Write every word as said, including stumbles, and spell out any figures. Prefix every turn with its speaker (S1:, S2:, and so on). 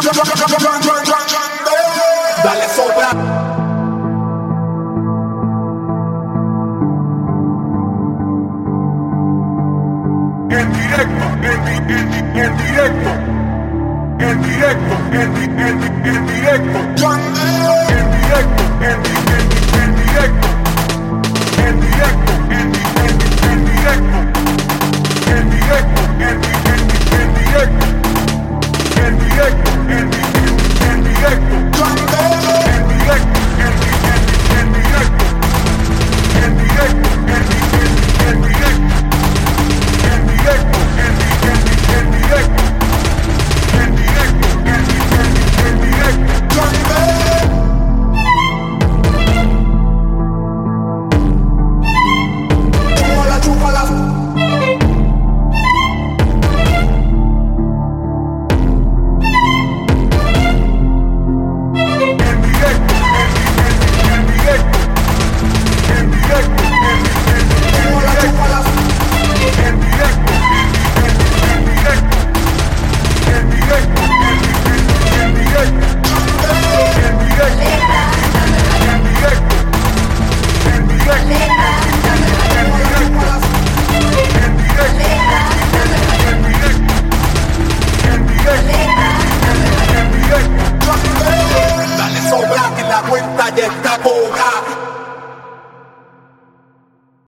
S1: Dale sopra. En directo, en, di- en, di- en directo, en directo, en, di- en, di- en directo, en directo, en, di- en, di- en directo, en directo, en, di- en, di- en directo, en directo, en, di- en, di- en directo, en directo, en, di- en, di- en directo.